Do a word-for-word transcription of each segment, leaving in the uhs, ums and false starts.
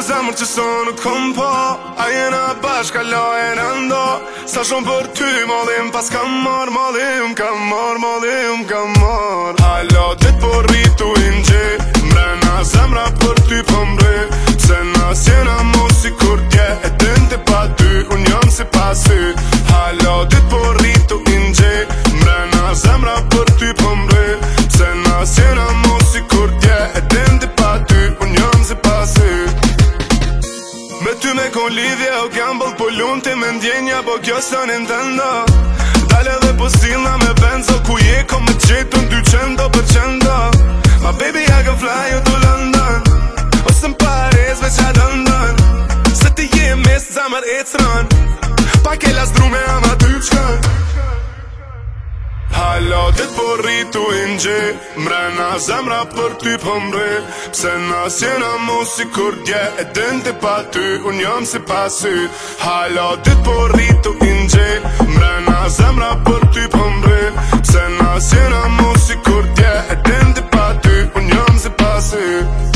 zemër që sa nuk kom po. A jena bashka lajen endo. Sa shumë për ty modhim pas kam mar, modhim kam mar, modhim kam mar. Halo dit po rritu ingje, mrena zemra për ty po mre. Se nas jena mos si kur tje, e dinte pa ty, unë jam si pasy. Halo dit po rritu ingje, mrena zemra për ty po mre. Se nas jena mos si kur tje, e dinte pa ty, unë jam si pasy. Me ty me kon lidhje o gamble, po lunë ti me ndjenja, po kjo së Nintendo. Dale dhe po stilna me benzo, ku je kom me qetu në dy qendo për qendo. My baby I can fly you to London, ose në Paris veç a London. Se ti je mes zamër e cran, pa ke las drume ama ty qkan. Halo dit po rritu ingje, mrena zemra për ty po mre. Pse nas jena mos si kur dje, e dinte pa ty, unë jam si pasy. Halo dit po rritu ingje, mrena zemra për ty po mre. Pse nas jena mos si kur dje, e dinte pa ty, unë jam si pasy.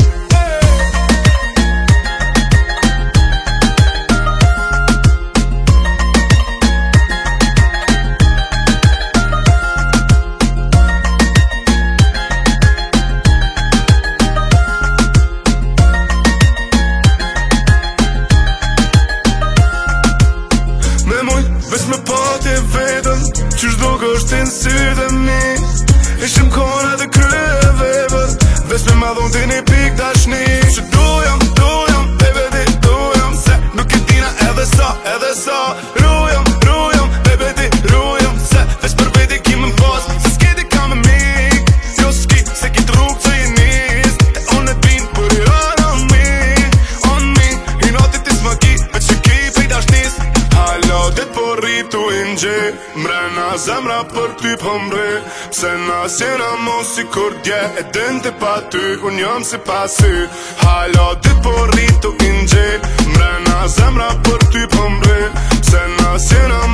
Ves me pati vetën, qysh do kështë të nësyrë dhe mi. Ishim kona dhe krye vepër, ves me madhon të një pik dashni. Që dujam, dujam, bebe di dujam, se nuk e tina edhe sa, edhe sa. Rujam, rujam, bebe di rujam, se ves për veti ki më pos. Se s'ki di ka me mik, jo s'ki, se ki të rrug që i nis. E unë e din për i rana on me, on me. I notit i smaki, me që ki pej dashnis. Halo dit po rritu ingje, mrena zemra për ty po mre. Pse nas jena mos si kur dje, e dinte pa ty, unë jam si pasy. Halo dit po rritu ingje, mrena zemra për ty po mre. Pse nas jena